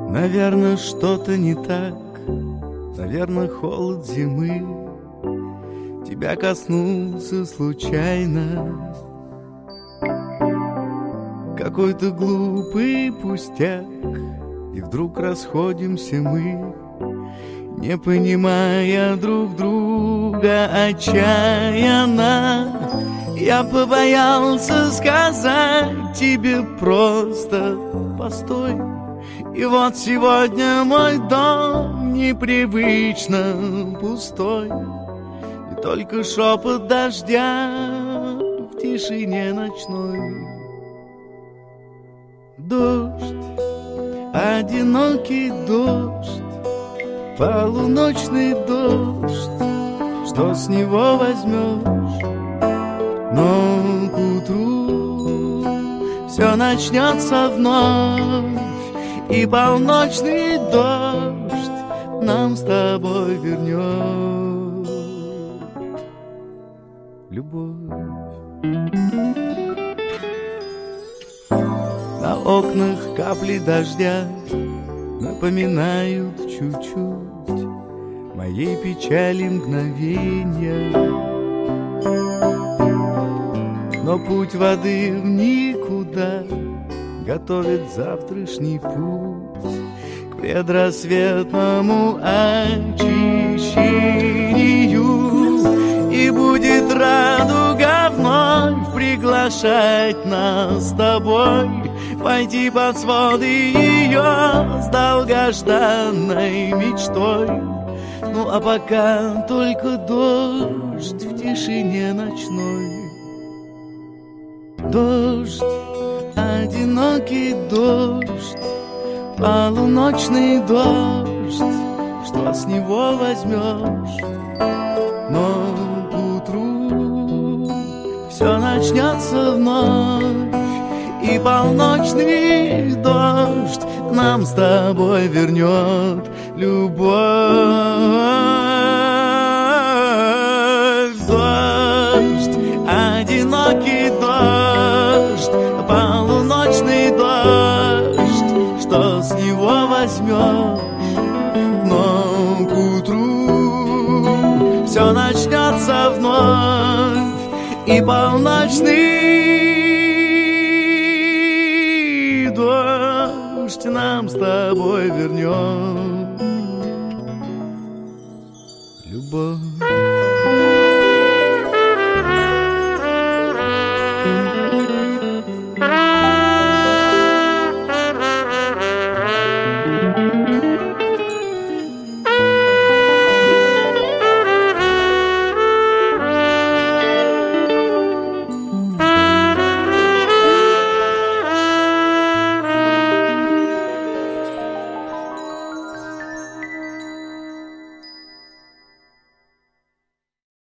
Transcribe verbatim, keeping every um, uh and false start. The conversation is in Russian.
Наверное, что-то не так, наверное, холод зимы тебя коснулся случайно. Какой-то глупый пустяк, и вдруг расходимся мы, не понимая друг друга отчаянно. Я побоялся сказать тебе просто постой. И вот сегодня мой дом непривычно пустой, и только шепот дождя в тишине ночной. Дождь, одинокий дождь, полуночный дождь, что с него возьмешь? Но к утру все начнется вновь, и полночный дождь нам с тобой вернет любовь. На окнах капли дождя напоминают чуть-чуть моей печали мгновенья. Но путь воды в никуда готовит завтрашний путь к предрассветному очищению. И будет радуга вновь приглашать нас с тобой пойти под своды ее с долгожданной мечтой. Ну а пока только дождь в тишине ночной. Дождь, одинокий дождь, полуночный дождь, что с него возьмешь? Но к утру все начнется вновь, и полночный дождь нам с тобой вернет любовь. Дождь, одинокий дождь, полуночный дождь, что с него возьмешь? Но к утру все начнется вновь, и полночный дождь нам с тобой вернет любовь.